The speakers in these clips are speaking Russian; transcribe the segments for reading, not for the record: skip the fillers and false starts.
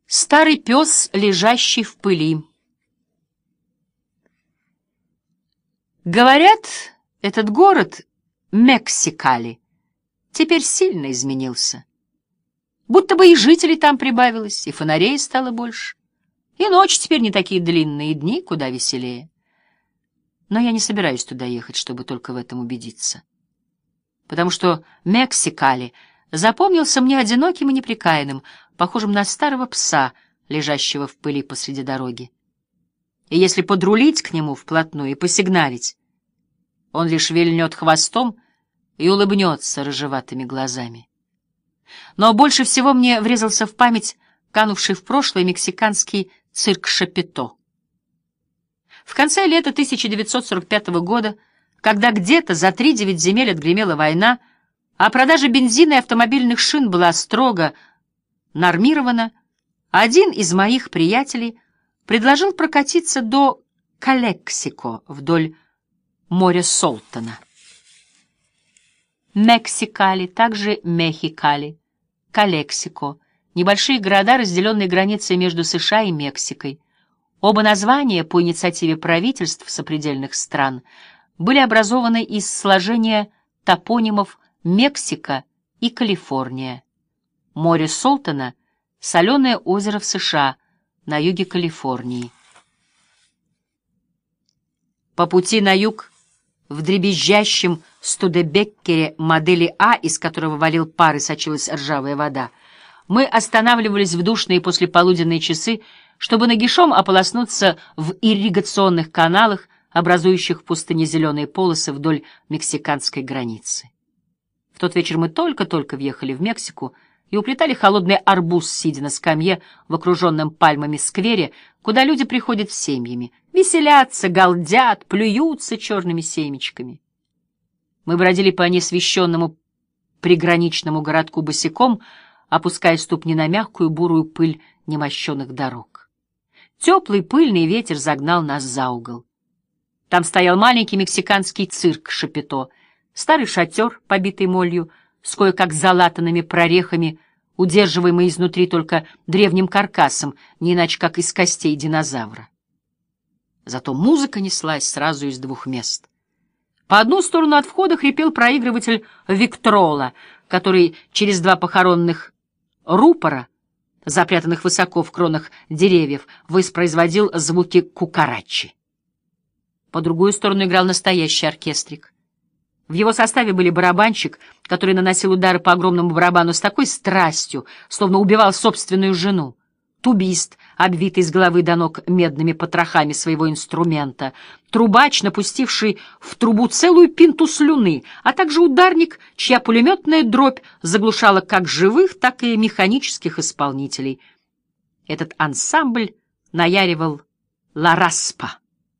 Старый пес, лежащий в пыли. Говорят, этот город, Мексикали, теперь сильно изменился. Будто бы и жителей там прибавилось, и фонарей стало больше, и ночи теперь не такие длинные, и дни куда веселее. Но я не собираюсь туда ехать, чтобы только в этом убедиться. Потому что Мексикали запомнился мне одиноким и неприкаянным, похожим на старого пса, лежащего в пыли посреди дороги. И если подрулить к нему вплотную и посигналить, он лишь вильнет хвостом и улыбнется рыжеватыми глазами. Но больше всего мне врезался в память канувший в прошлое мексиканский цирк Шапито. В конце лета 1945 года, когда где-то за 3-9 земель отгремела война, а продажа бензина и автомобильных шин была строго нормирована, один из моих приятелей предложил прокатиться до Калексико вдоль моря Солтона. Мексикали, также Мехикали, Калексико — небольшие города, разделенные границей между США и Мексикой. Оба названия, по инициативе правительств сопредельных стран, были образованы из сложения топонимов Мексика и Калифорния. Море Солтона — соленое озеро в США, на юге Калифорнии. По пути на юг, в дребезжащем Студебеккере модели А, из которого валил пар и сочилась ржавая вода, мы останавливались в душные послеполуденные часы, чтобы нагишом ополоснуться в ирригационных каналах, образующих в пустыне зеленые полосы вдоль мексиканской границы. В тот вечер мы только-только въехали в Мексику и уплетали холодный арбуз, сидя на скамье в окруженном пальмами сквере, куда люди приходят с семьями, веселятся, галдят, плюются черными семечками. Мы бродили по неосвещенному приграничному городку босиком, опуская ступни на мягкую бурую пыль немощенных дорог. Теплый пыльный ветер загнал нас за угол. Там стоял маленький мексиканский цирк Шапито, старый шатер, побитый молью, с кое-как залатанными прорехами, удерживаемый изнутри только древним каркасом, не иначе как из костей динозавра. Зато музыка неслась сразу из двух мест. По одну сторону от входа хрипел проигрыватель Виктрола, который через два похоронных рупора, запрятанных высоко в кронах деревьев, воспроизводил звуки кукарачи. По другую сторону играл настоящий оркестрик. В его составе были барабанщик, который наносил удары по огромному барабану с такой страстью, словно убивал собственную жену, тубист, обвитый с головы до ног медными потрохами своего инструмента, трубач, напустивший в трубу целую пинту слюны, а также ударник, чья пулеметная дробь заглушала как живых, так и механических исполнителей. Этот ансамбль наяривал «Ла Распа».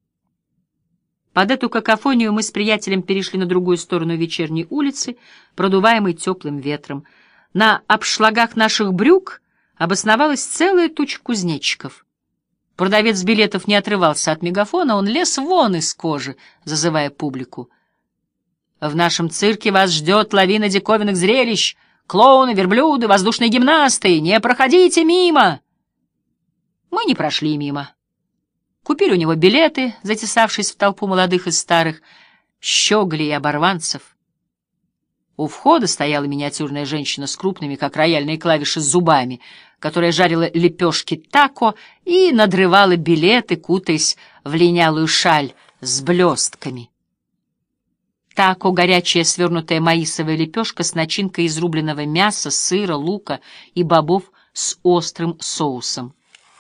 Под эту какофонию мы с приятелем перешли на другую сторону вечерней улицы, продуваемой теплым ветром. На обшлагах наших брюк обосновалась целая туча кузнечиков. Продавец билетов не отрывался от мегафона, он лез вон из кожи, зазывая публику. «В нашем цирке вас ждет лавина диковинных зрелищ, клоуны, верблюды, воздушные гимнасты, не проходите мимо!» Мы не прошли мимо. Купили у него билеты, затесавшись в толпу молодых и старых, щеголей и оборванцев. У входа стояла миниатюрная женщина с крупными, как рояльные клавиши, зубами, которая жарила лепешки тако и надрывала билеты, кутаясь в линялую шаль с блестками. Тако — горячая свернутая маисовая лепешка с начинкой из рубленого мяса, сыра, лука и бобов с острым соусом.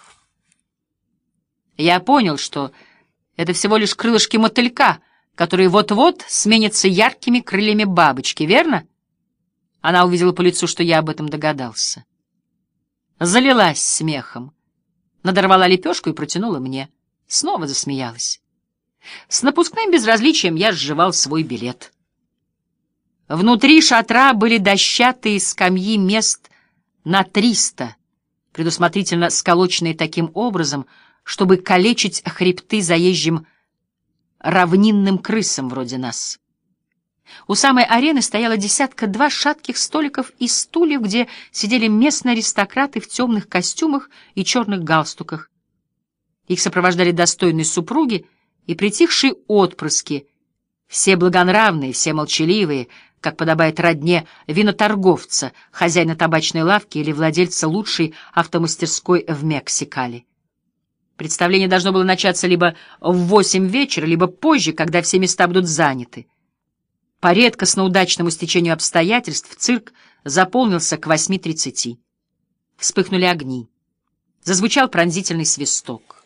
Я понял, что это всего лишь крылышки мотылька, которые вот-вот сменятся яркими крыльями бабочки, верно? Она увидела по лицу, что я об этом догадался. Залилась смехом, надорвала лепешку и протянула мне. Снова засмеялась. С напускным безразличием я сживал свой билет. Внутри шатра были дощатые скамьи мест на 300, предусмотрительно сколоченные таким образом, чтобы калечить хребты заезжим равнинным крысам вроде нас. У самой арены стояло десятка-два шатких столиков и стульев, где сидели местные аристократы в темных костюмах и черных галстуках. Их сопровождали достойные супруги и притихшие отпрыски, все благонравные, все молчаливые, как подобает родне виноторговца, хозяина табачной лавки или владельца лучшей автомастерской в Мексикали. Представление должно было начаться либо в 8 вечера, либо позже, когда все места будут заняты. По редкостно удачному стечению обстоятельств цирк заполнился к 8:30. Вспыхнули огни. Зазвучал пронзительный свисток.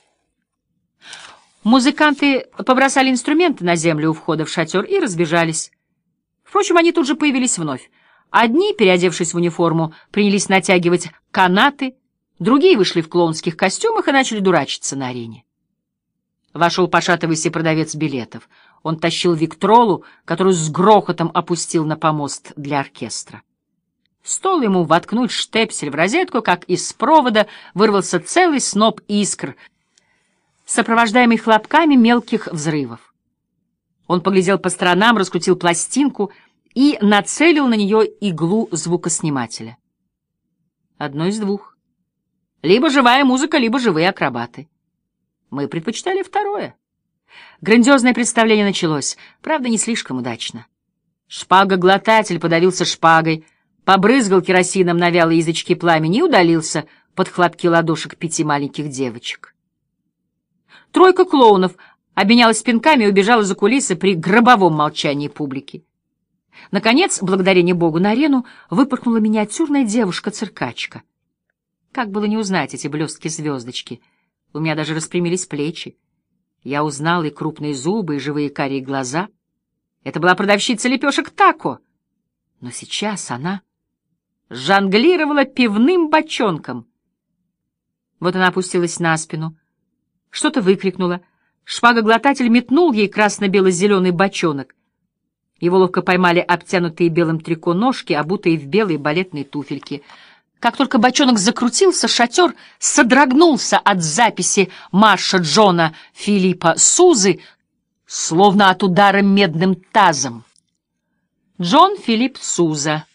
Музыканты побросали инструменты на землю у входа в шатер и разбежались. Впрочем, они тут же появились вновь. Одни, переодевшись в униформу, принялись натягивать канаты, другие вышли в клоунских костюмах и начали дурачиться на арене. Вошел, пошатываясь, продавец билетов. Он тащил Виктролу, которую с грохотом опустил на помост для оркестра. Стоило ему воткнуть штепсель в розетку, как из провода вырвался целый сноп искр, сопровождаемый хлопками мелких взрывов. Он поглядел по сторонам, раскрутил пластинку и нацелил на нее иглу звукоснимателя. Одно из двух. Либо живая музыка, либо живые акробаты. Мы предпочитали второе. Грандиозное представление началось, правда, не слишком удачно. Шпагоглотатель подавился шпагой, побрызгал керосином на вялые язычки пламени и удалился под хлопки ладошек 5 маленьких девочек. Тройка клоунов обменялась пинками и убежала за кулисы при гробовом молчании публики. Наконец, благодарение Богу, на арену выпорхнула миниатюрная девушка-циркачка. Как было не узнать эти блестки-звездочки? У меня даже распрямились плечи. Я узнал и крупные зубы, и живые карие глаза. Это была продавщица лепешек тако. Но сейчас она жонглировала пивным бочонком. Вот она опустилась на спину, что-то выкрикнула. Шпагоглотатель метнул ей красно-бело-зеленый бочонок. Его ловко поймали обтянутые белым трико ножки, обутые в белые балетные туфельки. Как только бочонок закрутился, шатер содрогнулся от записи марша Джона Филиппа Сузы, словно от удара медным тазом. Джон Филипп Суза,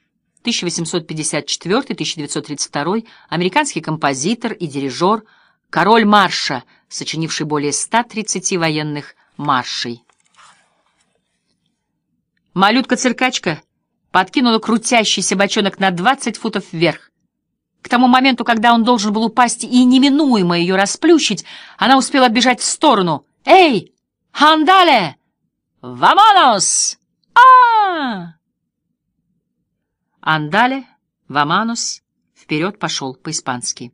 1854-1932, американский композитор и дирижер, король марша, сочинивший более 130 военных маршей. Малютка-циркачка подкинула крутящийся бочонок на 20 футов вверх. К тому моменту, когда он должен был упасть и неминуемо ее расплющить, она успела отбежать в сторону. «Эй! Андале! Ваманос! А!» «Андале! Ваманос!» Вперед пошел по-испански.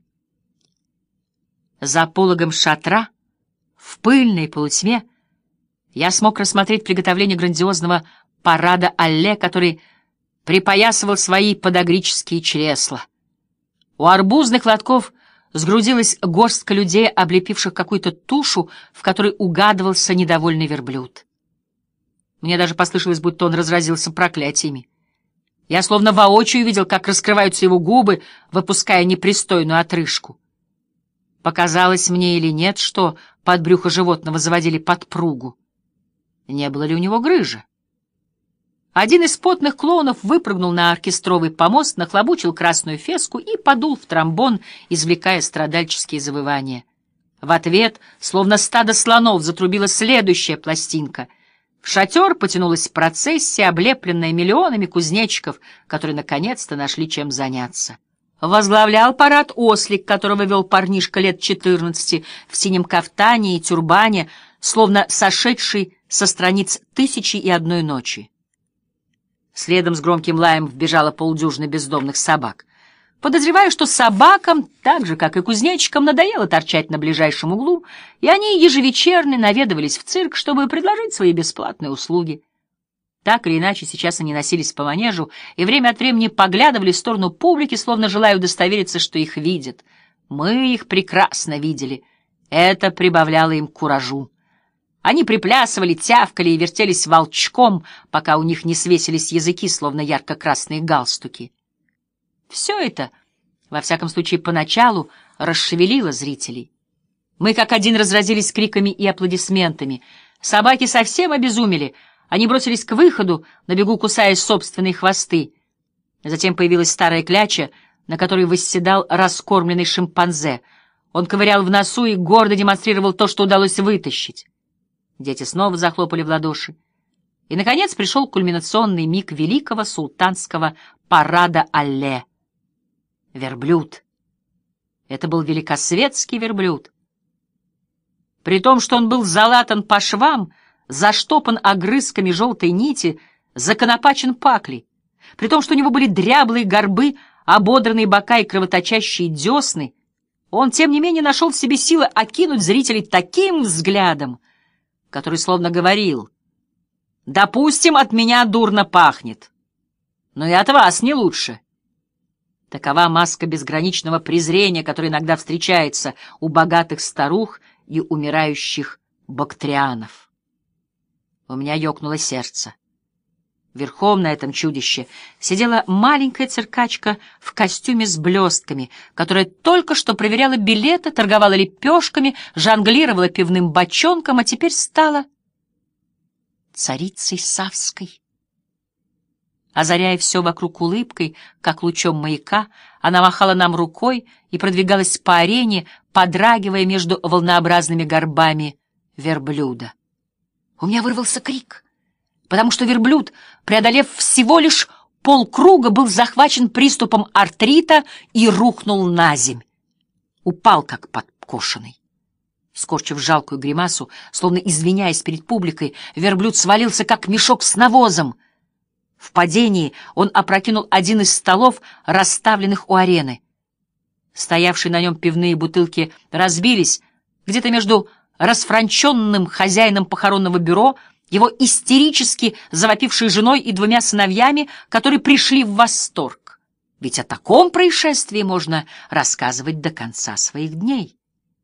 За пологом шатра, в пыльной полутьме, я смог рассмотреть приготовление грандиозного парада Алле, который припоясывал свои подагрические чресла. У арбузных лотков сгрудилась горстка людей, облепивших какую-то тушу, в которой угадывался недовольный верблюд. Мне даже послышалось, будто он разразился проклятиями. Я словно воочию видел, как раскрываются его губы, выпуская непристойную отрыжку. Показалось мне или нет, что под брюхо животного заводили подпругу. Не было ли у него грыжи? Один из потных клоунов выпрыгнул на оркестровый помост, нахлобучил красную феску и подул в тромбон, извлекая страдальческие завывания. В ответ, словно стадо слонов, затрубила следующая пластинка. В шатер потянулась процессия, облепленная миллионами кузнечиков, которые наконец-то нашли чем заняться. Возглавлял парад ослик, которого вел парнишка лет 14 в синем кафтане и тюрбане, словно сошедший со страниц «Тысячи и одной ночи». Следом с громким лаем вбежало полдюжины бездомных собак. Подозреваю, что собакам, так же, как и кузнечикам, надоело торчать на ближайшем углу, и они ежевечерно наведывались в цирк, чтобы предложить свои бесплатные услуги. Так или иначе, сейчас они носились по манежу и время от времени поглядывали в сторону публики, словно желая удостовериться, что их видят. Мы их прекрасно видели. Это прибавляло им куражу. Они приплясывали, тявкали и вертелись волчком, пока у них не свесились языки, словно ярко-красные галстуки. Все это, во всяком случае поначалу, расшевелило зрителей. Мы как один разразились криками и аплодисментами. Собаки совсем обезумели. Они бросились к выходу, на бегу кусая собственные хвосты. Затем появилась старая кляча, на которой восседал раскормленный шимпанзе. Он ковырял в носу и гордо демонстрировал то, что удалось вытащить. Дети снова захлопали в ладоши. И, наконец, пришел кульминационный миг великого султанского парада Алле. Верблюд. Это был великосветский верблюд. При том, что он был залатан по швам, заштопан огрызками желтой нити, законопачен паклей, при том, что у него были дряблые горбы, ободранные бока и кровоточащие десны, он, тем не менее, нашел в себе силы окинуть зрителей таким взглядом, который словно говорил: «Допустим, от меня дурно пахнет, но и от вас не лучше». Такова маска безграничного презрения, которая иногда встречается у богатых старух и умирающих бактрианов. У меня ёкнуло сердце. Верхом на этом чудище сидела маленькая циркачка в костюме с блестками, которая только что проверяла билеты, торговала лепешками, жонглировала пивным бочонком, а теперь стала царицей Савской. Озаряя все вокруг улыбкой, как лучом маяка, она махала нам рукой и продвигалась по арене, подрагивая между волнообразными горбами верблюда. У меня вырвался крик, потому что верблюд, преодолев всего лишь полкруга, был захвачен приступом артрита и рухнул наземь. Упал, как подкошенный. Скорчив жалкую гримасу, словно извиняясь перед публикой, верблюд свалился, как мешок с навозом. В падении он опрокинул один из столов, расставленных у арены. Стоявшие на нем пивные бутылки разбились где-то между расфранченным хозяином похоронного бюро, его истерически завопившей женой и двумя сыновьями, которые пришли в восторг. Ведь о таком происшествии можно рассказывать до конца своих дней.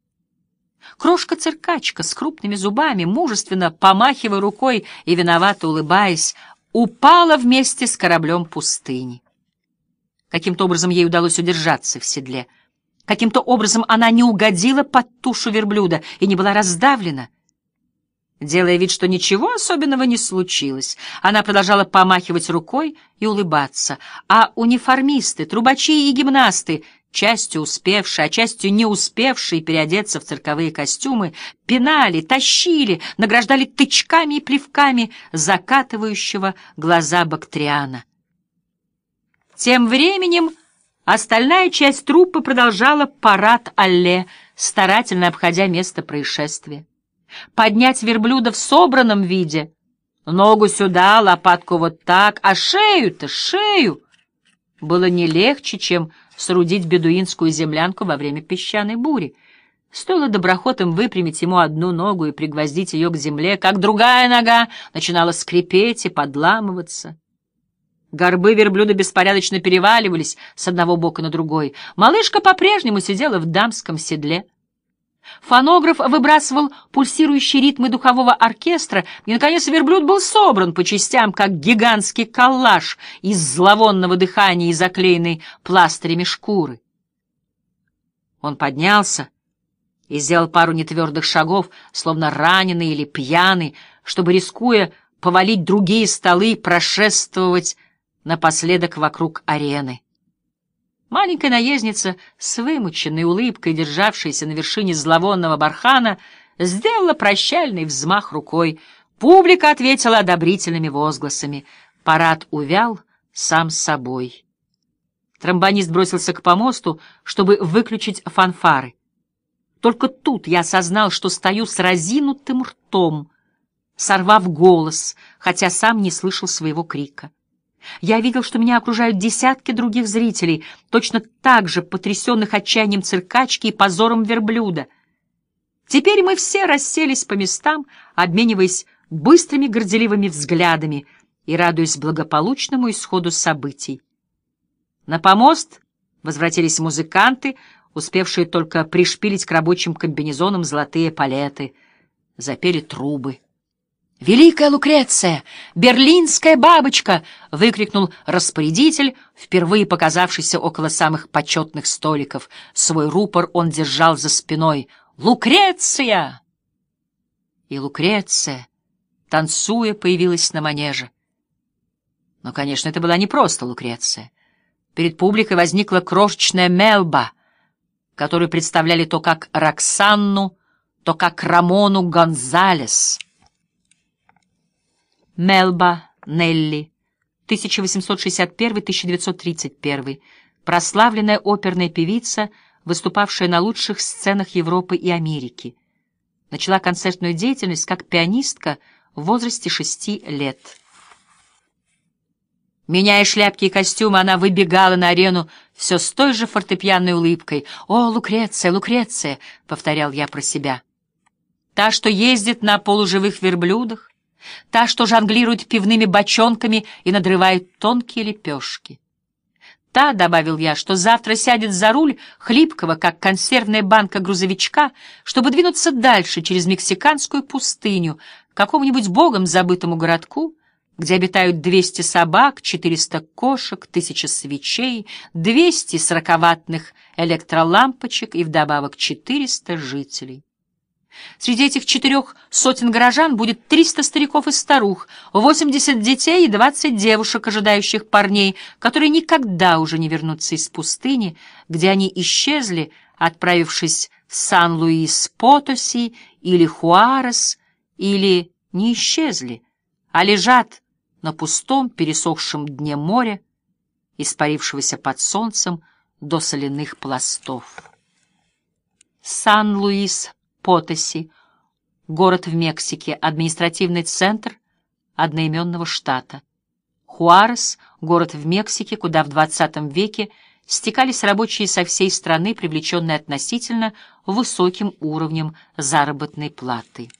Крошка-циркачка с крупными зубами, мужественно помахивая рукой и виновато улыбаясь, упала вместе с кораблем пустыни. Каким-то образом ей удалось удержаться в седле. Каким-то образом она не угодила под тушу верблюда и не была раздавлена. Делая вид, что ничего особенного не случилось, она продолжала помахивать рукой и улыбаться, а униформисты, трубачи и гимнасты, частью успевшие, а частью не успевшие переодеться в цирковые костюмы, пинали, тащили, награждали тычками и плевками закатывающего глаза бактриана. Тем временем остальная часть труппы продолжала парад Алле, старательно обходя место происшествия. Поднять верблюда в собранном виде, ногу сюда, лопатку вот так, а шею-то, шею, было не легче, чем соорудить бедуинскую землянку во время песчаной бури. Стоило доброхотам выпрямить ему одну ногу и пригвоздить ее к земле, как другая нога начинала скрипеть и подламываться. Горбы верблюда беспорядочно переваливались с одного бока на другой. Малышка по-прежнему сидела в дамском седле. Фонограф выбрасывал пульсирующие ритмы духового оркестра, и, наконец, верблюд был собран по частям, как гигантский коллаж из зловонного дыхания и заклеенной пластырями шкуры. Он поднялся и сделал пару нетвердых шагов, словно раненый или пьяный, чтобы, рискуя повалить другие столы, прошествовать напоследок вокруг арены. Маленькая наездница с вымученной улыбкой, державшаяся на вершине зловонного бархана, сделала прощальный взмах рукой. Публика ответила одобрительными возгласами. Парад увял сам собой. Тромбонист бросился к помосту, чтобы выключить фанфары. Только тут я осознал, что стою с разинутым ртом, сорвав голос, хотя сам не слышал своего крика. Я видел, что меня окружают десятки других зрителей, точно так же потрясенных отчаянием циркачки и позором верблюда. Теперь мы все расселись по местам, обмениваясь быстрыми горделивыми взглядами и радуясь благополучному исходу событий. На помост возвратились музыканты, успевшие только пришпилить к рабочим комбинезонам золотые палеты. Запели трубы. «Великая Лукреция! Берлинская бабочка!» — выкрикнул распорядитель, впервые показавшийся около самых почетных столиков. Свой рупор он держал за спиной. «Лукреция!» И Лукреция, танцуя, появилась на манеже. Но, конечно, это была не просто Лукреция. Перед публикой возникла крошечная Мелба, которую представляли то как Роксанну, то как Рамону Гонзалес. Мелба Нелли, 1861-1931, прославленная оперная певица, выступавшая на лучших сценах Европы и Америки. Начала концертную деятельность как пианистка в возрасте 6 лет. Меняя шляпки и костюмы, она выбегала на арену все с той же фортепианной улыбкой. «О, Лукреция, Лукреция!» — повторял я про себя. Та, что ездит на полуживых верблюдах, та, что жонглирует пивными бочонками и надрывает тонкие лепешки. Та, — добавил я, — что завтра сядет за руль хлипкого, как консервная банка грузовичка, чтобы двинуться дальше через мексиканскую пустыню к какому-нибудь богом забытому городку, где обитают 200 собак, 400 кошек, 1000 свечей, 200 40-ваттных электролампочек и вдобавок 400 жителей. Среди этих 400 горожан будет 300 стариков и старух, 80 детей и 20 девушек, ожидающих парней, которые никогда уже не вернутся из пустыни, где они исчезли, отправившись в Сан-Луис-Потоси или Хуарес, или не исчезли, а лежат на пустом пересохшем дне моря, испарившегося под солнцем до соляных пластов. Сан-Луис-Потоси — город в Мексике, административный центр одноименного штата. Хуарес — город в Мексике, куда в XX веке стекались рабочие со всей страны, привлеченные относительно высоким уровнем заработной платы.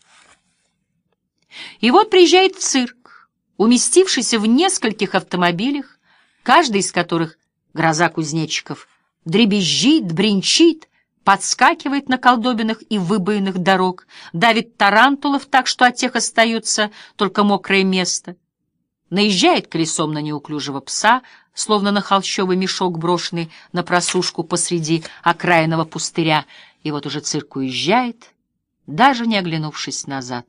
И вот приезжает цирк, уместившийся в нескольких автомобилях, каждый из которых — гроза кузнечиков, дребезжит, бренчит, подскакивает на колдобинах и выбоинах дорог, давит тарантулов так, что от тех остается только мокрое место, наезжает колесом на неуклюжего пса, словно на холщовый мешок, брошенный на просушку посреди окраинного пустыря, и вот уже цирк уезжает, даже не оглянувшись назад.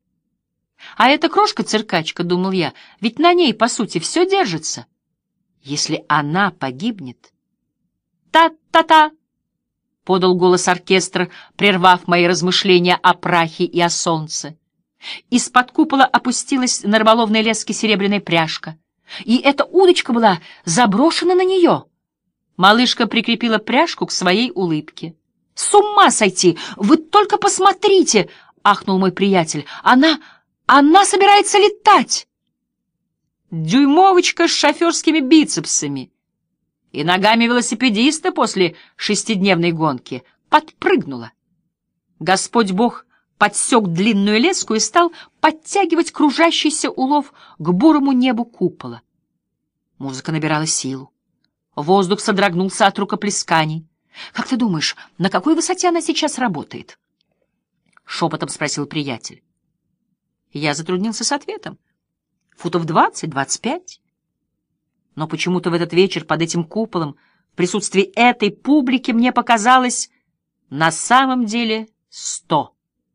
А эта крошка-циркачка, — думал я, — ведь на ней, по сути, все держится. Если она погибнет... «Та-та-та!» — подал голос оркестра, прервав мои размышления о прахе и о солнце. Из-под купола опустилась на рыболовной леске серебряная пряжка, и эта удочка была заброшена на нее. Малышка прикрепила пряжку к своей улыбке. «С ума сойти! Вы только посмотрите!» — ахнул мой приятель. Она собирается летать!» Дюймовочка с шоферскими бицепсами и ногами велосипедиста после 6-дневной гонки подпрыгнула. Господь Бог подсек длинную леску и стал подтягивать кружащийся улов к бурому небу купола. Музыка набирала силу. Воздух содрогнулся от рукоплесканий. «Как ты думаешь, на какой высоте она сейчас работает?» — шепотом спросил приятель. Я затруднился с ответом. Футов 20-25. Но почему-то в этот вечер под этим куполом, в присутствии этой публики, мне показалось, на самом деле 100.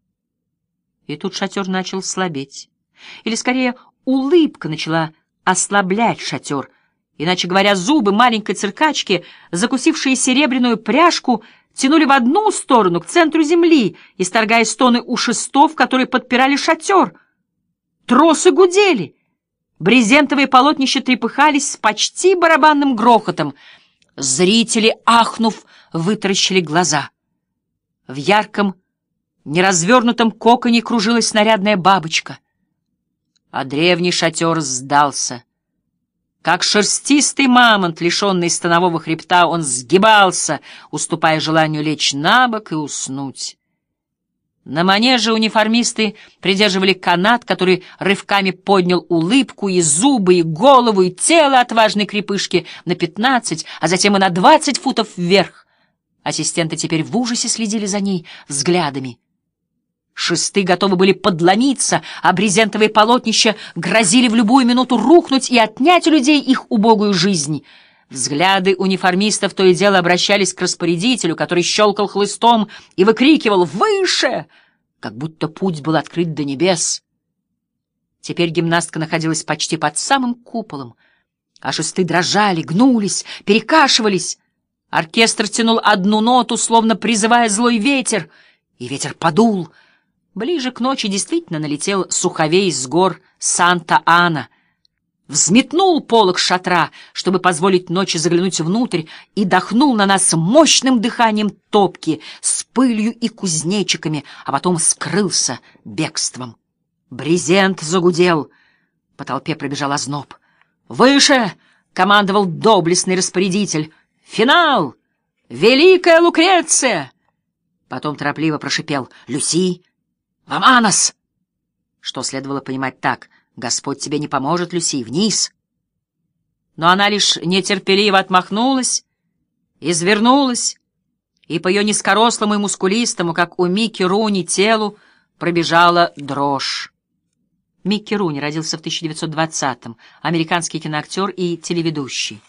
И тут шатер начал слабеть. Или, скорее, улыбка начала ослаблять шатер. Иначе говоря, зубы маленькой циркачки, закусившие серебряную пряжку, тянули в одну сторону, к центру земли, исторгая стоны у шестов, которые подпирали шатер. Тросы гудели. Брезентовые полотнища трепыхались с почти барабанным грохотом. Зрители, ахнув, вытаращили глаза. В ярком, неразвернутом коконе кружилась снарядная бабочка. А древний шатер сдался. Как шерстистый мамонт, лишенный станового хребта, он сгибался, уступая желанию лечь на бок и уснуть. На манеже униформисты придерживали канат, который рывками поднял улыбку, и зубы, и голову, и тело отважной крепышки на 15, а затем и на 20 футов вверх. Ассистенты теперь в ужасе следили за ней взглядами. Шесты готовы были подломиться, а брезентовые полотнища грозили в любую минуту рухнуть и отнять у людей их убогую жизнь. Взгляды униформистов то и дело обращались к распорядителю, который щелкал хлыстом и выкрикивал «Выше!», как будто путь был открыт до небес. Теперь гимнастка находилась почти под самым куполом, а шесты дрожали, гнулись, перекашивались. Оркестр тянул одну ноту, словно призывая злой ветер, и ветер подул. Ближе к ночи действительно налетел суховей с гор Санта-Ана, взметнул полог шатра, чтобы позволить ночи заглянуть внутрь, и дохнул на нас мощным дыханием топки с пылью и кузнечиками, а потом скрылся бегством. Брезент загудел, по толпе пробежал озноб. «Выше!» — командовал доблестный распорядитель. «Финал! Великая Лукреция!» Потом торопливо прошипел: «Люси! Ваманос!» Что следовало понимать так: «Господь тебе не поможет, Люси, вниз!» Но она лишь нетерпеливо отмахнулась, извернулась, и по ее низкорослому и мускулистому, как у Микки Руни, телу пробежала дрожь. Микки Руни родился в 1920-м, американский киноактер и телеведущий.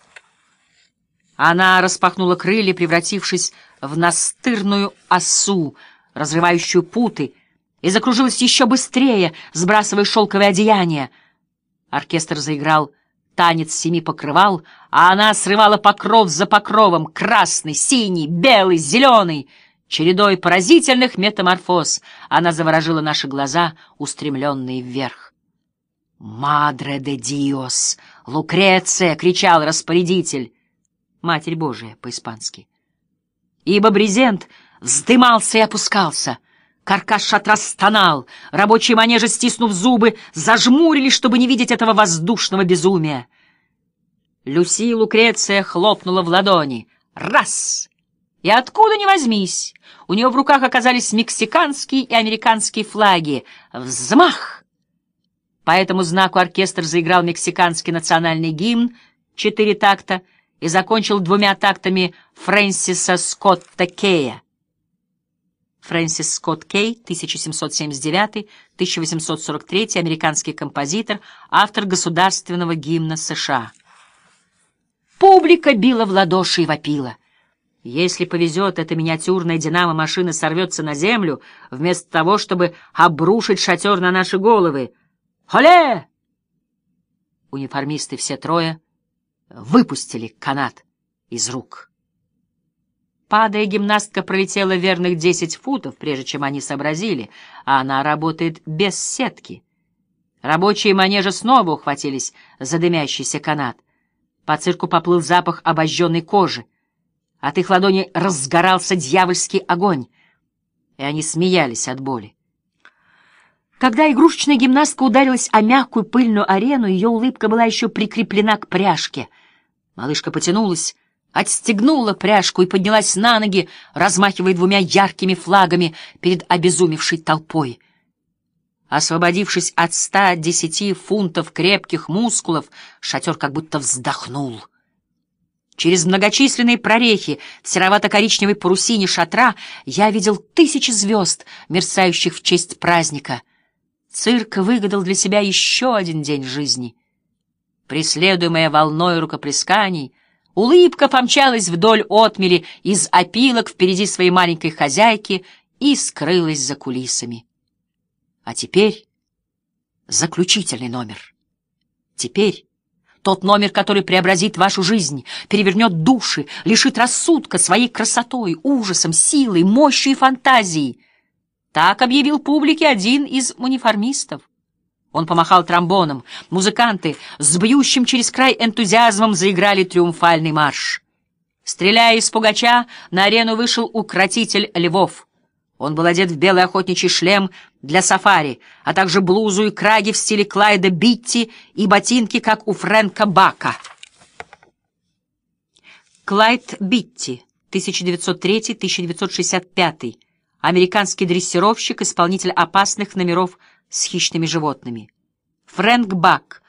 Она распахнула крылья, превратившись в настырную осу, разрывающую путы, и закружилась еще быстрее, сбрасывая шелковое одеяние. Оркестр заиграл танец семи покрывал, а она срывала покров за покровом, красный, синий, белый, зеленый. Чередой поразительных метаморфоз она заворожила наши глаза, устремленные вверх. «Мадре де Диос! Лукреция!» — кричал распорядитель. «Матерь Божия» по-испански. Ибо брезент вздымался и опускался. Каркас шатра стонал, рабочие манежи, стиснув зубы, зажмурились, чтобы не видеть этого воздушного безумия. Люси Лукреция хлопнула в ладони. Раз! И откуда ни возьмись, у нее в руках оказались мексиканские и американские флаги. Взмах! По этому знаку оркестр заиграл мексиканский национальный гимн 4 такта и закончил 2 тактами Фрэнсиса Скотта Кея. Фрэнсис Скотт Кей, 1779-1843, американский композитор, автор государственного гимна США. Публика била в ладоши и вопила. Если повезет, эта миниатюрная динамо-машина сорвется на землю, вместо того, чтобы обрушить шатер на наши головы. «Холе!» Униформисты все трое выпустили канат из рук. Падая, гимнастка пролетела верных 10 футов, прежде чем они сообразили, а она работает без сетки. Рабочие манежа снова ухватились за дымящийся канат. По цирку поплыл запах обожженной кожи. От их ладони разгорался дьявольский огонь, и они смеялись от боли. Когда игрушечная гимнастка ударилась о мягкую пыльную арену, ее улыбка была еще прикреплена к пряжке. Малышка потянулась, отстегнула пряжку и поднялась на ноги, размахивая 2 яркими флагами перед обезумевшей толпой. Освободившись от 110 фунтов крепких мускулов, шатер как будто вздохнул. Через многочисленные прорехи в серовато-коричневой парусине шатра я видел 1000 звезд, мерцающих в честь праздника. Цирк выгадал для себя еще один день жизни. Преследуемая волной рукоплесканий, улыбка помчалась вдоль отмели из опилок впереди своей маленькой хозяйки и скрылась за кулисами. А теперь заключительный номер. Теперь тот номер, который преобразит вашу жизнь, перевернет души, лишит рассудка своей красотой, ужасом, силой, мощью и фантазией. Так объявил публике один из униформистов. Он помахал тромбоном. Музыканты с бьющим через край энтузиазмом заиграли триумфальный марш. Стреляя из пугача, на арену вышел укротитель львов. Он был одет в белый охотничий шлем для сафари, а также блузу и краги в стиле Клайда Битти и ботинки, как у Фрэнка Бака. Клайд Битти, 1903-1965, американский дрессировщик, исполнитель опасных номеров с хищными животными. Фрэнк Бак,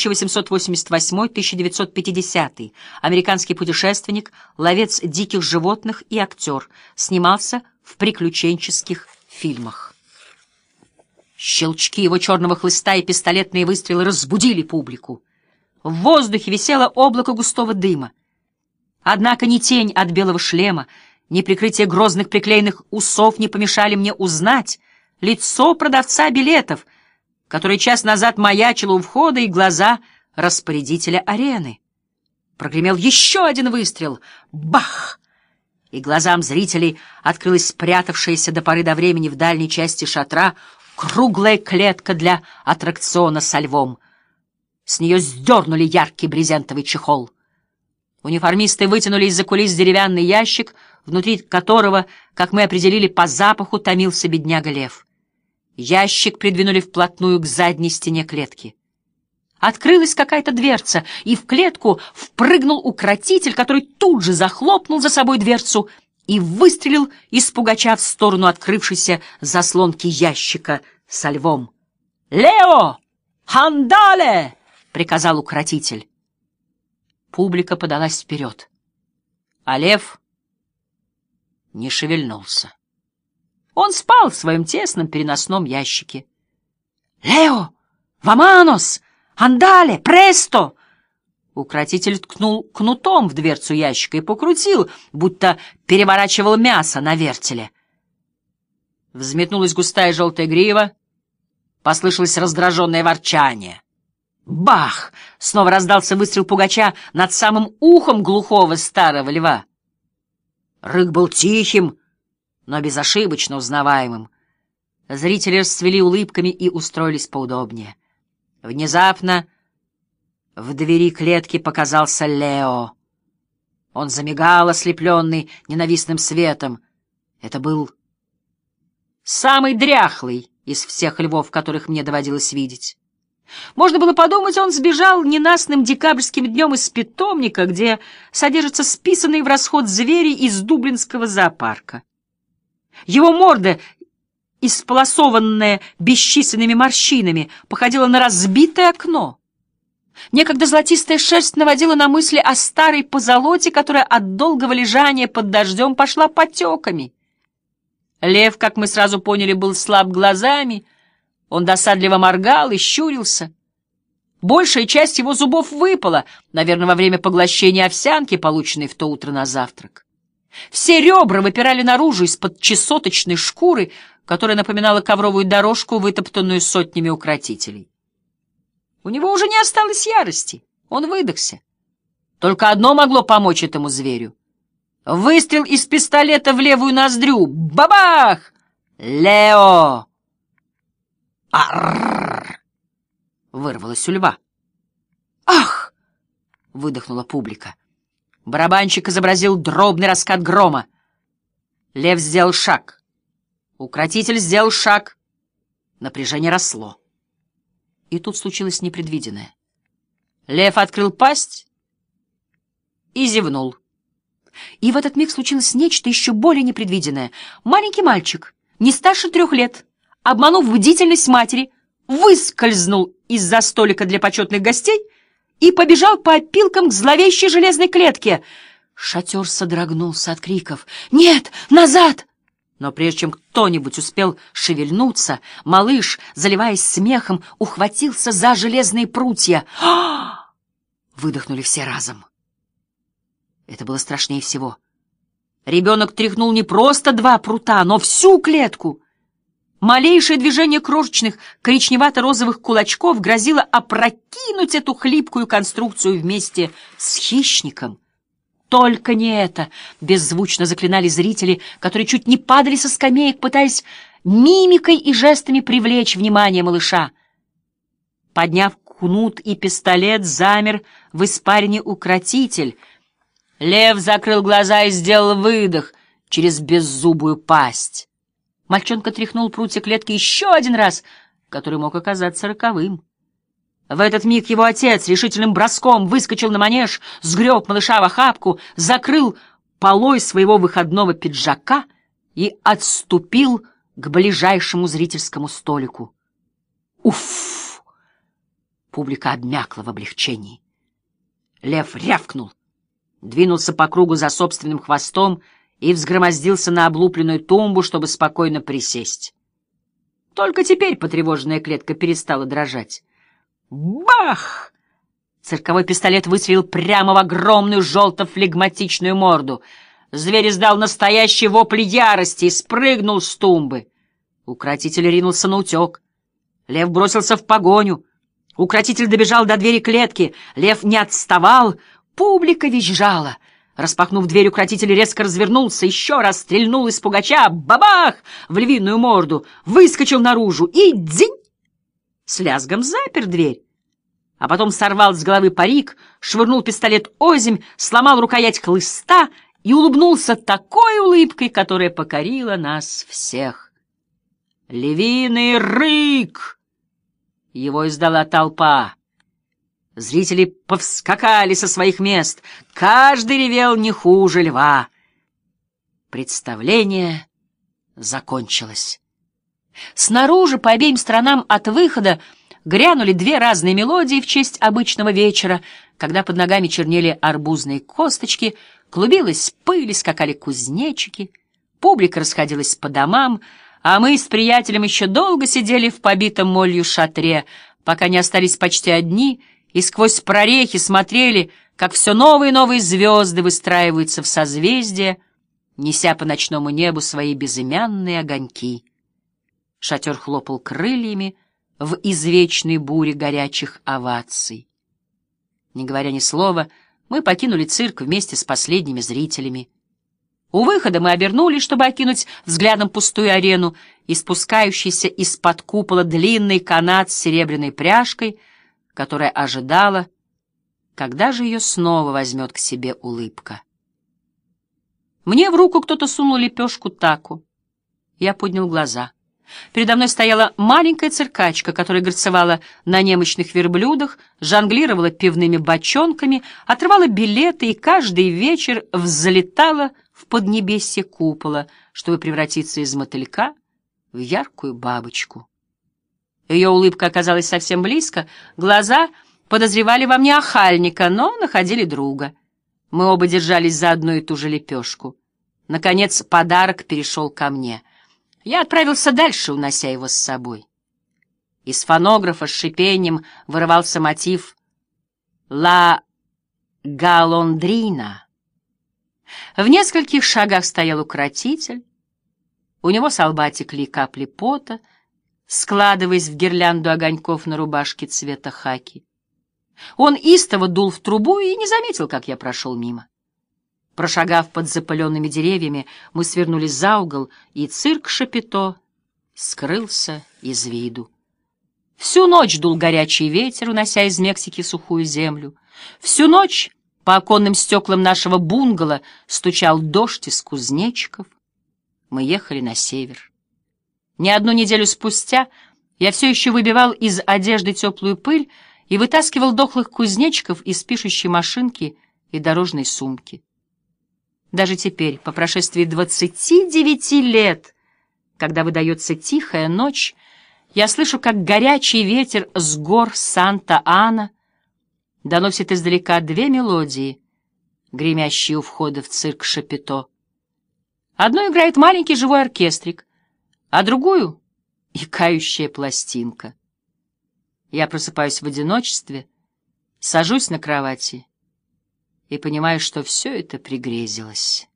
1888-1950, американский путешественник, ловец диких животных и актер, снимался в приключенческих фильмах. Щелчки его черного хлыста и пистолетные выстрелы разбудили публику. В воздухе висело облако густого дыма. Однако ни тень от белого шлема, ни прикрытие грозных приклеенных усов не помешали мне узнать лицо продавца билетов, которое час назад маячило у входа, и глаза распорядителя арены. Прогремел еще один выстрел. Бах! И глазам зрителей открылась спрятавшаяся до поры до времени в дальней части шатра круглая клетка для аттракциона со львом. С нее сдернули яркий брезентовый чехол. Униформисты вытянули из-за кулис деревянный ящик, внутри которого, как мы определили по запаху, томился бедняга-лев. Ящик придвинули вплотную к задней стене клетки. Открылась какая-то дверца, и в клетку впрыгнул укротитель, который тут же захлопнул за собой дверцу и выстрелил из пугача в сторону открывшейся заслонки ящика со львом. «Лео! Хандале!» — приказал укротитель. Публика подалась вперед, а лев не шевельнулся. Он спал в своем тесном переносном ящике. «Лео! Ваманос! Андале! Престо!» Укротитель ткнул кнутом в дверцу ящика и покрутил, будто переворачивал мясо на вертеле. Взметнулась густая желтая грива, послышалось раздраженное ворчание. Бах! Снова раздался выстрел пугача над самым ухом глухого старого льва. Рык был тихим, но безошибочно узнаваемым. Зрители расцвели улыбками и устроились поудобнее. Внезапно в двери клетки показался Лео. Он замигал, ослепленный ненавистным светом. Это был самый дряхлый из всех львов, которых мне доводилось видеть. Можно было подумать, он сбежал ненастным декабрьским днем из питомника, где содержатся списанные в расход звери из Дублинского зоопарка. Его морда, исполосованная бесчисленными морщинами, походила на разбитое окно. Некогда золотистая шерсть наводила на мысли о старой позолоте, которая от долгого лежания под дождем пошла потеками. Лев, как мы сразу поняли, был слаб глазами, он досадливо моргал и щурился. Большая часть его зубов выпала, наверное, во время поглощения овсянки, полученной в то утро на завтрак. Все ребра выпирали наружу из-под чесоточной шкуры, которая напоминала ковровую дорожку, вытоптанную сотнями укротителей. У него уже не осталось ярости, он выдохся. Только одно могло помочь этому зверю. Выстрел из пистолета в левую ноздрю. Бабах! Лео! «Аррррр!» — вырвалось у льва. «Ах!» — выдохнула публика. Барабанщик изобразил дробный раскат грома. Лев сделал шаг. Укротитель сделал шаг. Напряжение росло. И тут случилось непредвиденное. Лев открыл пасть и зевнул. И в этот миг случилось нечто еще более непредвиденное. Маленький мальчик, не старше 3 лет, обманув бдительность матери, выскользнул из-за столика для почетных гостей и побежал по опилкам к зловещей железной клетке. Шатер содрогнулся от криков «Нет! Назад!» Но прежде чем кто-нибудь успел шевельнуться, малыш, заливаясь смехом, ухватился за железные прутья. «А-а-а!» — выдохнули все разом. Это было страшнее всего. Ребенок тряхнул не просто 2 прута, но всю клетку. Малейшее движение крошечных коричневато-розовых кулачков грозило опрокинуть эту хлипкую конструкцию вместе с хищником. Только не это! Беззвучно заклинали зрители, которые чуть не падали со скамеек, пытаясь мимикой и жестами привлечь внимание малыша. Подняв кнут и пистолет, замер в испарине укротитель. Лев закрыл глаза и сделал выдох через беззубую пасть. Мальчонка тряхнул прутья клетки еще один раз, который мог оказаться роковым. В этот миг его отец решительным броском выскочил на манеж, сгреб малыша в охапку, закрыл полой своего выходного пиджака и отступил к ближайшему зрительскому столику. Уф! Публика обмякла в облегчении. Лев рявкнул, двинулся по кругу за собственным хвостом и взгромоздился на облупленную тумбу, чтобы спокойно присесть. Только теперь потревоженная клетка перестала дрожать. Бах! Цирковой пистолет выстрелил прямо в огромную желто-флегматичную морду. Зверь издал настоящий вопль ярости и спрыгнул с тумбы. Укротитель ринулся наутек. Лев бросился в погоню. Укротитель добежал до двери клетки. Лев не отставал. Публика визжала. Распахнув дверь, укротитель резко развернулся, еще раз стрельнул из пугача, бабах! В львиную морду, выскочил наружу и дзинь! С лязгом запер дверь. А потом сорвал с головы парик, швырнул пистолет озимь, сломал рукоять хлыста и улыбнулся такой улыбкой, которая покорила нас всех. «Львиный рык!» Его издала толпа. Зрители повскакали со своих мест. Каждый ревел не хуже льва. Представление закончилось. Снаружи, по обеим сторонам от выхода, грянули две разные мелодии в честь обычного вечера, когда под ногами чернели арбузные косточки, клубилась пыль, скакали кузнечики, публика расходилась по домам, а мы с приятелем еще долго сидели в побитом молью шатре, пока не остались почти одни, и сквозь прорехи смотрели, как все новые и новые звезды выстраиваются в созвездия, неся по ночному небу свои безымянные огоньки. Шатер хлопал крыльями в извечной буре горячих оваций. Не говоря ни слова, мы покинули цирк вместе с последними зрителями. У выхода мы обернулись, чтобы окинуть взглядом пустую арену и спускающийся из-под купола длинный канат с серебряной пряжкой, которая ожидала, когда же ее снова возьмет к себе улыбка. Мне в руку кто-то сунул лепешку тако. Я поднял глаза. Передо мной стояла маленькая циркачка, которая горцевала на немощных верблюдах, жонглировала пивными бочонками, отрывала билеты и каждый вечер взлетала в поднебесье купола, чтобы превратиться из мотылька в яркую бабочку. Ее улыбка оказалась совсем близко, глаза подозревали во мне охальника, но находили друга. Мы оба держались за одну и ту же лепешку. Наконец подарок перешел ко мне. Я отправился дальше, унося его с собой. Из фонографа с шипением вырывался мотив «Ла Галондрина». В нескольких шагах стоял укротитель. У него с лба текли капли пота, складываясь в гирлянду огоньков на рубашке цвета хаки. Он истово дул в трубу и не заметил, как я прошел мимо. Прошагав под запыленными деревьями, мы свернули за угол, и цирк Шапито скрылся из виду. Всю ночь дул горячий ветер, унося из Мексики сухую землю. Всю ночь по оконным стеклам нашего бунгало стучал дождь из кузнечиков. Мы ехали на север. Не одну неделю спустя я все еще выбивал из одежды теплую пыль и вытаскивал дохлых кузнечиков из пишущей машинки и дорожной сумки. Даже теперь, по прошествии 29 лет, когда выдается тихая ночь, я слышу, как горячий ветер с гор Санта-Ана доносит издалека две мелодии, гремящие у входа в цирк Шапито. Одну играет маленький живой оркестрик, а другую — икающая пластинка. Я просыпаюсь в одиночестве, сажусь на кровати и понимаю, что все это пригрезилось.